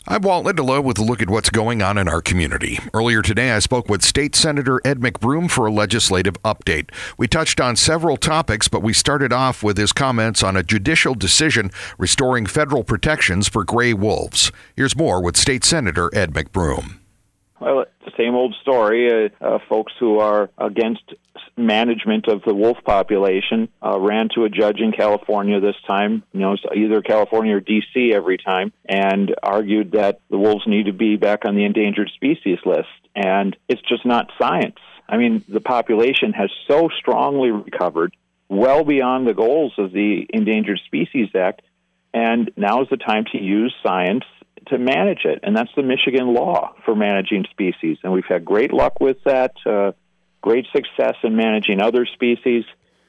I'm Walt Lindelof with a look at what's going on in our community. Earlier today, I spoke with State Senator Ed McBroom for a legislative update. We touched on several topics, but we started off with his comments on a judicial decision restoring federal protections for gray wolves. Here's more with State Senator Ed McBroom. Well, it's the same old story. Folks who are against management of the wolf population ran to a judge in California this time, it's either California or D.C. every time, and argued that the wolves need to be back on the endangered species list. And it's just not science. I mean, the population has so strongly recovered, well beyond the goals of the Endangered Species Act, and now is the time to use science to manage it, and that's the Michigan law for managing species. And we've had great luck with that, great success in managing other species,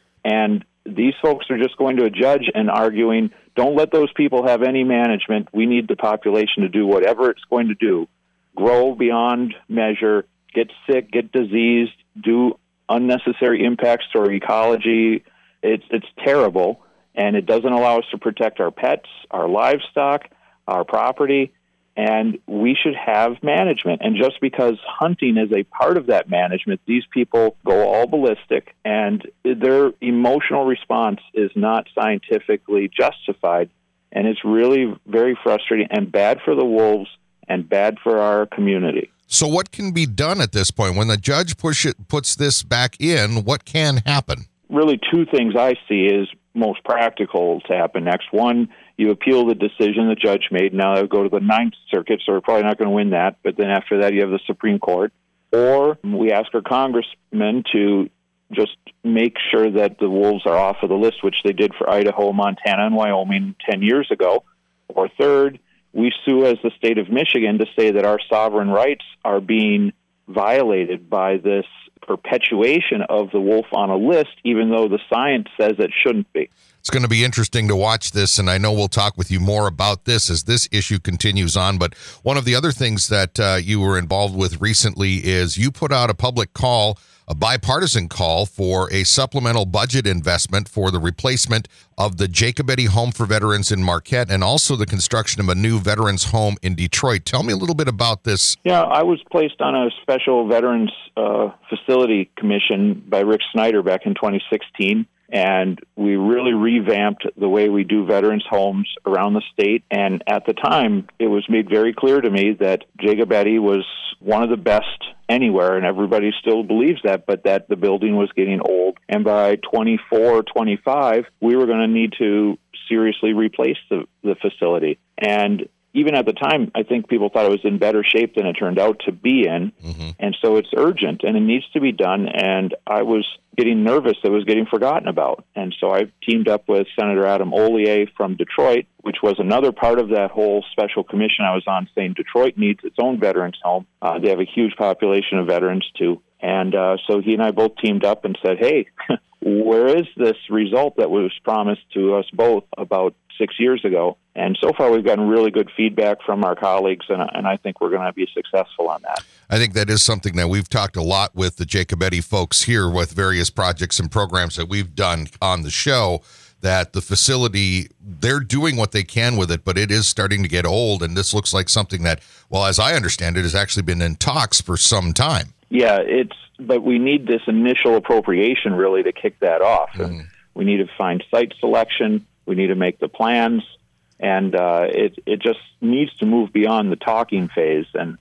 and these folks are just going to a judge and arguing, don't let those people have any management. We need the population to do whatever it's going to do, grow beyond measure, get sick, get diseased, do unnecessary impacts to our ecology. It's terrible, and it doesn't allow us to protect our pets, our livestock, our property, and we should have management. And just because hunting is a part of that management, these people go all ballistic, and their emotional response is not scientifically justified, and it's really very frustrating and bad for the wolves and bad for our community. So what can be done at this point? When the judge puts this back in, what can happen? Really, two things I see is most practical to happen next. One, you appeal the decision the judge made. Now they'll go to the Ninth Circuit, so we're probably not going to win that. But then after that, you have the Supreme Court. Or we ask our congressmen to just make sure that the wolves are off of the list, which they did for Idaho, Montana, and Wyoming 10 years ago. Or third, we sue as the state of Michigan to say that our sovereign rights are being violated by this perpetuation of the wolf on a list, even though the science says it shouldn't be. It's going to be interesting to watch this, and I know we'll talk with you more about this as this issue continues on. But one of the other things that you were involved with recently is you put out a public call, a bipartisan call for a supplemental budget investment for the replacement of the Jacobetti Home for Veterans in Marquette and also the construction of a new veterans home in Detroit. Tell me a little bit about this. Yeah, I was placed on a special veterans facility commission by Rick Snyder back in 2016. And we really revamped the way we do veterans homes around the state. And at the time, it was made very clear to me that Jacobetti was one of the best anywhere, and everybody still believes that, but that the building was getting old. And by 24, 25, we were going to need to seriously replace the facility. And even at the time, I think people thought it was in better shape than it turned out to be in. Mm-hmm. And so it's urgent, and it needs to be done. And I was getting nervous that it was getting forgotten about. And so I teamed up with Senator Adam Ollier from Detroit, which was another part of that whole special commission I was on, saying Detroit needs its own veterans home. They have a huge population of veterans, too. And so he and I both teamed up and said, hey, where is this result that was promised to us both about 6 years ago? And so far, we've gotten really good feedback from our colleagues, and I think we're going to be successful on that. I think that is something that we've talked a lot with the Jacobetti folks here with various projects and programs that we've done on the show, that the facility, they're doing what they can with it, but it is starting to get old, and this looks like something that, well, as I understand it, has actually been in talks for some time. Yeah, but we need this initial appropriation really to kick that off. And we need to find site selection. We need to make the plans. And it just needs to move beyond the talking phase, and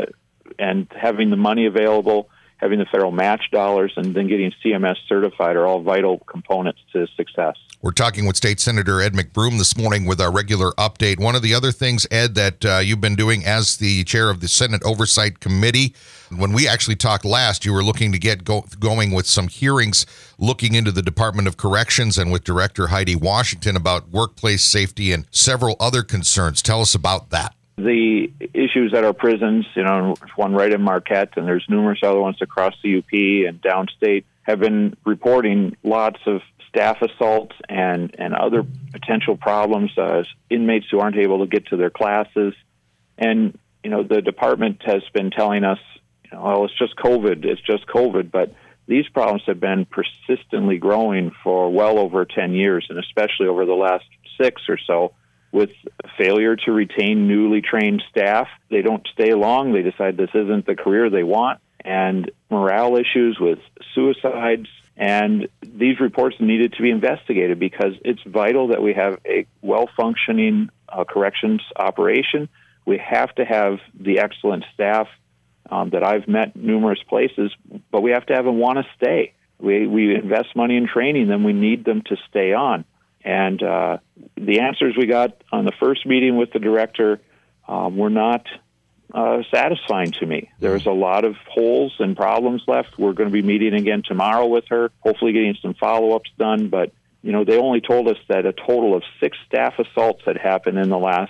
having the money available, having the federal match dollars, and then getting CMS certified are all vital components to success. We're talking with State Senator Ed McBroom this morning with our regular update. One of the other things, Ed, that you've been doing as the chair of the Senate Oversight Committee, when we actually talked last, you were looking to get going with some hearings looking into the Department of Corrections and with Director Heidi Washington about workplace safety and several other concerns. Tell us about that. The issues at our prisons, there's one right in Marquette, and there's numerous other ones across the UP and downstate, have been reporting lots of staff assaults and other potential problems, inmates who aren't able to get to their classes. And, the department has been telling us, it's just COVID, but these problems have been persistently growing for well over 10 years, and especially over the last 6 or so, with failure to retain newly trained staff. They don't stay long. They decide this isn't the career they want, and morale issues with suicides. And these reports needed to be investigated because it's vital that we have a well-functioning corrections operation. We have to have the excellent staff that I've met numerous places, but we have to have them want to stay. We invest money in training them. We need them to stay on. And the answers we got on the first meeting with the director were not satisfying to me. There's a lot of holes and problems left. We're going to be meeting again tomorrow with her, hopefully getting some follow-ups done. But, they only told us that a total of 6 staff assaults had happened in the last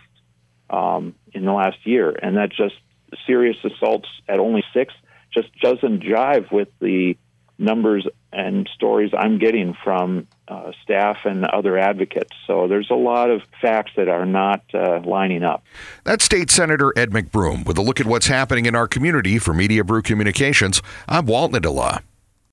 year. And that just serious assaults at only 6 just doesn't jive with the numbers and stories I'm getting from staff and other advocates. So there's a lot of facts that are not lining up. That's State Senator Ed McBroom with a look at what's happening in our community. For Media Brew Communications, I'm Walt Nadilla.